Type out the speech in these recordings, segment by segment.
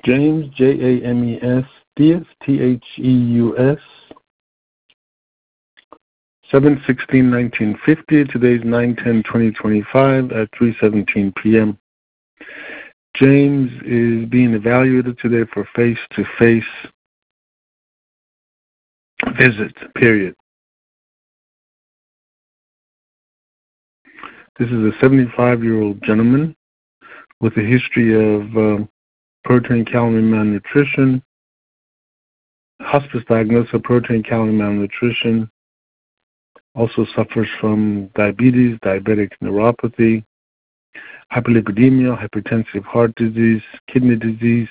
James, James Theus, Theus, 7/16/1950. Today's 9/10/2025 at 3:17 p.m. James is being evaluated today for face-to-face visits, period. This is a 75-year-old gentleman with a history of protein calorie malnutrition, hospice diagnosis of protein calorie malnutrition, also suffers from diabetes, diabetic neuropathy, hyperlipidemia, hypertensive heart disease, kidney disease,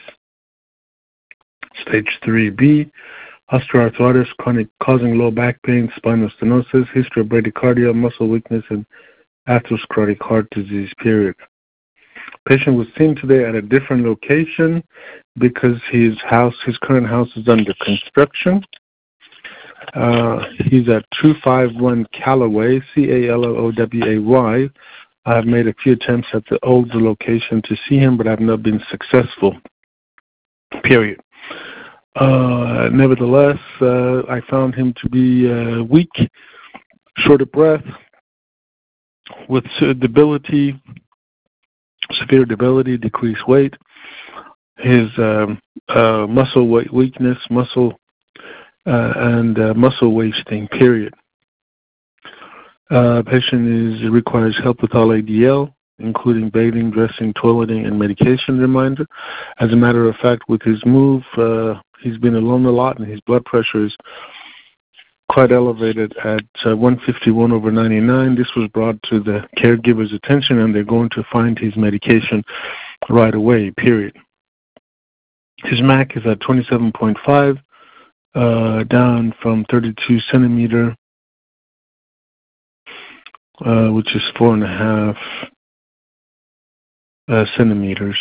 stage 3B, osteoarthritis, chronic causing low back pain, spinal stenosis, history of bradycardia, muscle weakness, and atherosclerotic heart disease, period. Patient was seen today at a different location because his current house is under construction. He's at 251 Callaway, Calloway. I have made a few attempts at the older location to see him, but I have not been successful, period. Nevertheless, I found him to be weak, short of breath, with debility, severe debility, decreased weight, his muscle weakness, and muscle wasting, period. Patient requires help with all ADL, including bathing, dressing, toileting, and medication reminder. As a matter of fact, with his move, he's been alone a lot, and his blood pressure is quite elevated at 151/99. This was brought to the caregiver's attention, and they're going to find his medication right away, period. His MAC is at 27.5, down from 32 centimeter, which is 4.5 centimeters.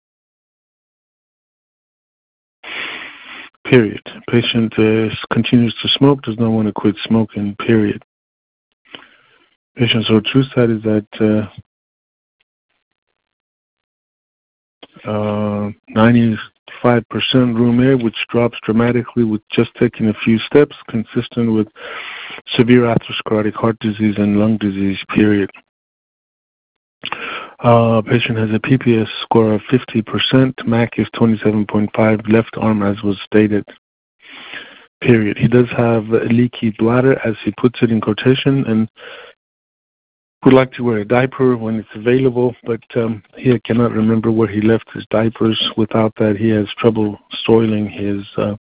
Period. Patient continues to smoke, does not want to quit smoking, period. Patient's true side is at 95% room air, which drops dramatically with just taking a few steps, consistent with severe atherosclerotic heart disease and lung disease, period. Patient has a PPS score of 50%. MAC is 27.5, left arm as was stated, period. He does have a leaky bladder, as he puts it in quotation, and would like to wear a diaper when it's available, but he cannot remember where he left his diapers. Without that, he has trouble soiling his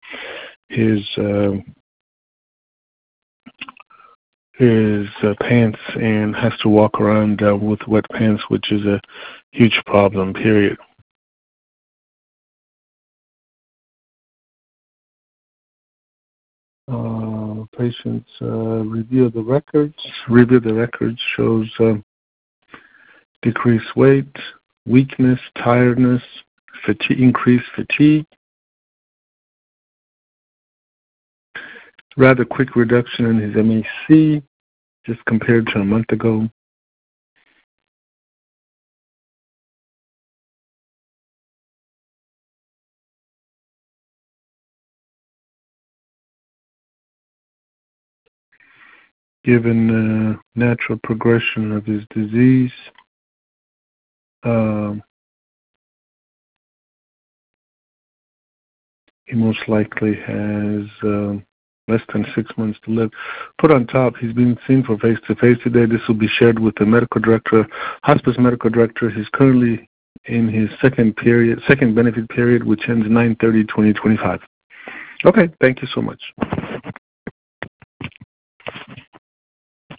pants and has to walk around with wet pants, which is a huge problem, period. Patient's review of the records. Review of the records shows decreased weight, weakness, tiredness, increased fatigue, rather quick reduction in his MAC, just compared to a month ago. Given natural progression of his disease, he most likely has less than 6 months to live. Put on top, he's been seen for face-to-face today. This will be shared with the medical director, hospice medical director. He's currently in his second benefit period, which ends 9/30/2025. Okay, thank you so much.